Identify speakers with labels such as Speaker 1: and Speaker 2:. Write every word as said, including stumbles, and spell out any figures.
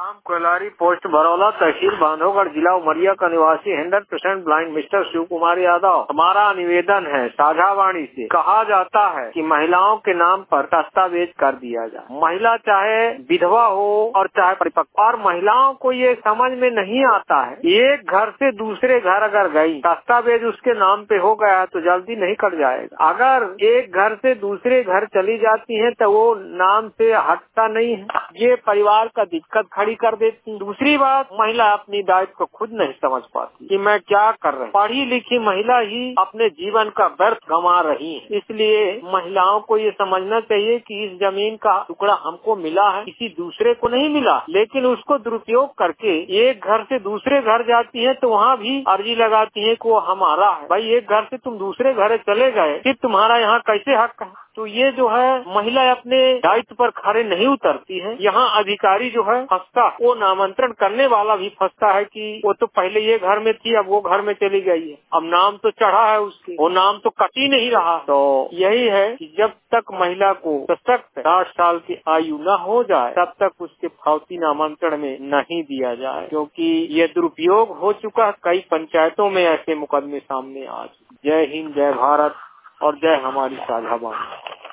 Speaker 1: नाम कोलारी पोस्ट बरौला, तहसील बांधवगढ़, जिला उमरिया का निवासी hundred percent blind mister Shiv Kumar Yadav. हमारा निवेदन है साझावाणी से, कहा जाता है कि महिलाओं के नाम पर दस्तावेज कर दिया जाए। महिला चाहे विधवा हो और चाहे परिपक्व, और महिलाओं को ये समझ में नहीं आता है, एक घर से दूसरे घर अगर गई, दस्तावेज उसके नाम पे हो गया है तो जल्दी नहीं कट जाएगा। अगर एक घर से दूसरे घर चली जाती है तो वो नाम से हटता नहीं है, ये परिवार का दिक्कत खड़ी कर देती। दूसरी बात, महिला अपनी दायित्व को खुद नहीं समझ पाती कि मैं क्या कर रही। पढ़ी लिखी महिला ही अपने जीवन का व्यर्थ गंवा रही है। इसलिए महिलाओं को ये समझना चाहिए कि इस जमीन का टुकड़ा हमको मिला है, किसी दूसरे को नहीं मिला, लेकिन उसको दुरुपयोग करके एक घर से दूसरे घर जाती है तो वहाँ भी अर्जी लगाती है कि वो हमारा है। भाई, एक घर से तुम दूसरे घर चले गए, फिर तुम्हारा यहाँ कैसे हक है? तो ये जो है, महिला अपने दायित्व पर खड़े नहीं उतरती है। यहाँ अधिकारी जो है फंसता, वो नामांतरण करने वाला भी फंसता है कि वो तो पहले ये घर में थी, अब वो घर में चली गई है, अब नाम तो चढ़ा है उसके, वो नाम तो कट ही नहीं रहा। तो यही है कि जब तक महिला को सशक्त साठ साल की आयु न हो जाए, तब तक उसके फौती नामांतरण में नहीं दिया जाए, क्योंकि ये दुरुपयोग हो चुका। कई पंचायतों में ऐसे मुकदमे सामने आ चुके। जय हिंद, जय भारत और जय हमारी साझावाणी।